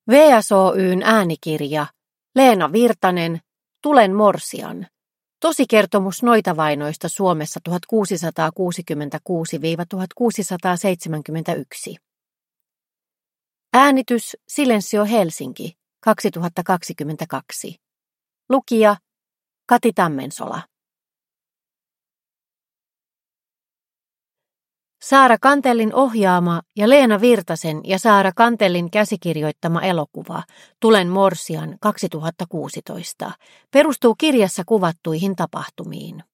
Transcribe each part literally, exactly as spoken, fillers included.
V S O Y:n äänikirja, Leena Virtanen, Tulen morsian. Tosikertomus noitavainoista Suomessa tuhatkuusisataakuusikymmentäkuusi - tuhatkuusisataaseitsemänkymmentäyksi. Äänitys Silensio Helsinki, kaksituhattakaksikymmentäkaksi. Lukija Kati Tammensola. Saara Kantellin ohjaama ja Leena Virtasen ja Saara Kantellin käsikirjoittama elokuva Tulen morsian kaksituhattakuusitoista perustuu kirjassa kuvattuihin tapahtumiin.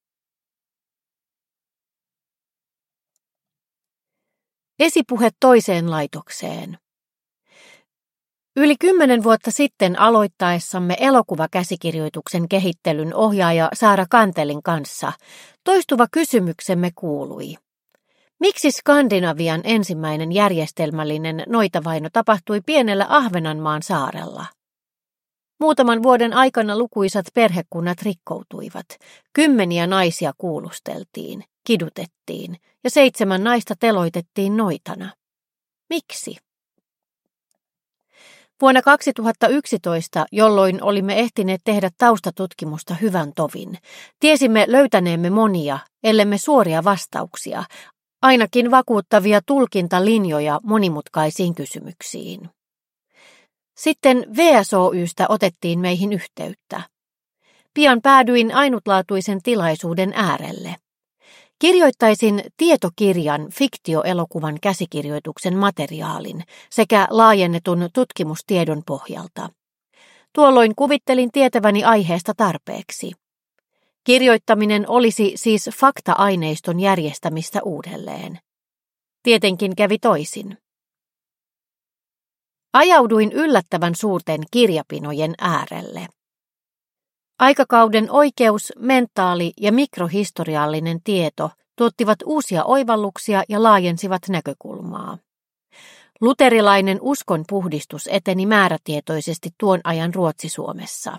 Esipuhe toiseen laitokseen. Yli kymmenen vuotta sitten aloittaessamme elokuvakäsikirjoituksen kehittelyn ohjaaja Saara Kantellin kanssa toistuva kysymyksemme kuului: miksi Skandinavian ensimmäinen järjestelmällinen noitavaino tapahtui pienellä Ahvenanmaan saarella? Muutaman vuoden aikana lukuisat perhekunnat rikkoutuivat, kymmeniä naisia kuulusteltiin, kidutettiin ja seitsemän naista teloitettiin noitana. Miksi? Vuonna kaksituhattayksitoista, jolloin olimme ehtineet tehdä taustatutkimusta hyvän tovin, tiesimme löytäneemme monia, ellemme suoria vastauksia, ainakin vakuuttavia tulkintalinjoja monimutkaisiin kysymyksiin. Sitten V S O Y:stä otettiin meihin yhteyttä. Pian päädyin ainutlaatuisen tilaisuuden äärelle. Kirjoittaisin tietokirjan fiktioelokuvan käsikirjoituksen materiaalin sekä laajennetun tutkimustiedon pohjalta. Tuolloin kuvittelin tietäväni aiheesta tarpeeksi. Kirjoittaminen olisi siis fakta-aineiston järjestämistä uudelleen. Tietenkin kävi toisin. Ajauduin yllättävän suurten kirjapinojen äärelle. Aikakauden oikeus, mentaali- ja mikrohistoriallinen tieto tuottivat uusia oivalluksia ja laajensivat näkökulmaa. Luterilainen uskonpuhdistus eteni määrätietoisesti tuon ajan Ruotsi-Suomessa.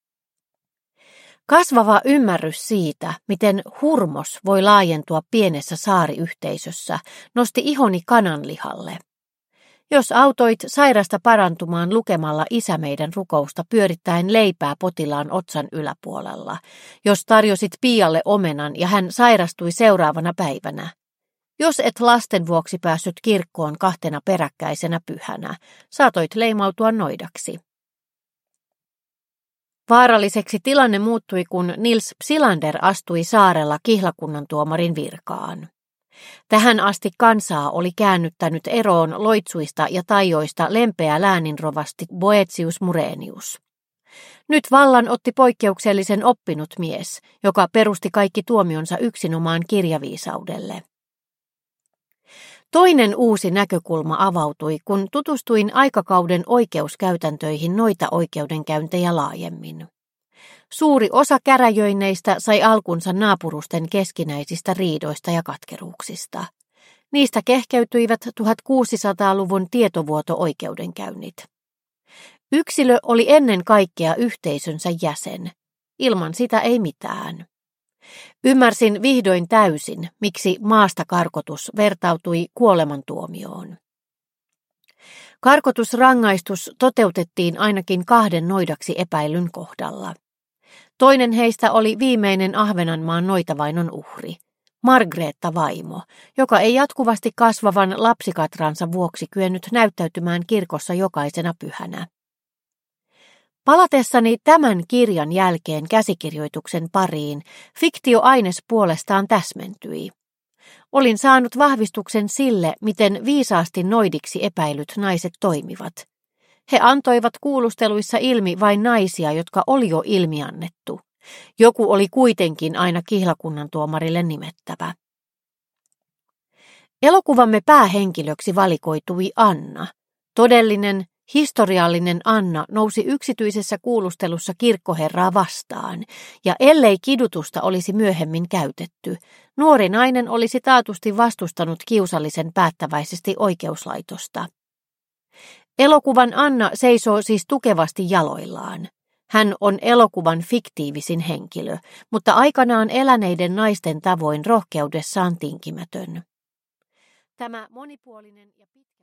Kasvava ymmärrys siitä, miten hurmos voi laajentua pienessä saariyhteisössä, nosti ihoni kananlihalle. Jos autoit sairasta parantumaan lukemalla Isä meidän rukousta pyörittäen leipää potilaan otsan yläpuolella, jos tarjosit Pialle omenan ja hän sairastui seuraavana päivänä, jos et lasten vuoksi päässyt kirkkoon kahtena peräkkäisenä pyhänä, saatoit leimautua noidaksi. Vaaralliseksi tilanne muuttui, kun Nils Psilander astui saarella kihlakunnan tuomarin virkaan. Tähän asti kansaa oli käännyttänyt eroon loitsuista ja taijoista lempeä lääninrovasti Boetius Murenius. Nyt vallan otti poikkeuksellisen oppinut mies, joka perusti kaikki tuomionsa yksinomaan kirjaviisaudelle. Toinen uusi näkökulma avautui, kun tutustuin aikakauden oikeuskäytäntöihin noita oikeudenkäyntejä laajemmin. Suuri osa käräjöinneistä sai alkunsa naapurusten keskinäisistä riidoista ja katkeruuksista. Niistä kehkeytyivät tuhatkuusisataaluvun tietovuoto-oikeudenkäynnit. Yksilö oli ennen kaikkea yhteisönsä jäsen. Ilman sitä ei mitään. Ymmärsin vihdoin täysin, miksi maasta karkotus vertautui kuolemantuomioon. Karkotusrangaistus toteutettiin ainakin kahden noidaksi epäilyn kohdalla. Toinen heistä oli viimeinen Ahvenanmaan noitavainon uhri, Margreetta vaimo, joka ei jatkuvasti kasvavan lapsikatransa vuoksi kyennyt näyttäytymään kirkossa jokaisena pyhänä. Palatessani tämän kirjan jälkeen käsikirjoituksen pariin, fiktioaines puolestaan täsmentyi. Olin saanut vahvistuksen sille, miten viisaasti noidiksi epäilyt naiset toimivat. He antoivat kuulusteluissa ilmi vain naisia, jotka oli jo ilmiannettu. Joku oli kuitenkin aina kihlakunnan tuomarille nimettävä. Elokuvamme päähenkilöksi valikoitui Anna. Todellinen, historiallinen Anna nousi yksityisessä kuulustelussa kirkkoherraa vastaan, ja ellei kidutusta olisi myöhemmin käytetty, nuori nainen olisi taatusti vastustanut kiusallisen päättäväisesti oikeuslaitosta. Elokuvan Anna seisoo siis tukevasti jaloillaan. Hän on elokuvan fiktiivisin henkilö, mutta aikanaan eläneiden naisten tavoin rohkeudessaan tinkimätön. Tämä monipuolinen ja pitkä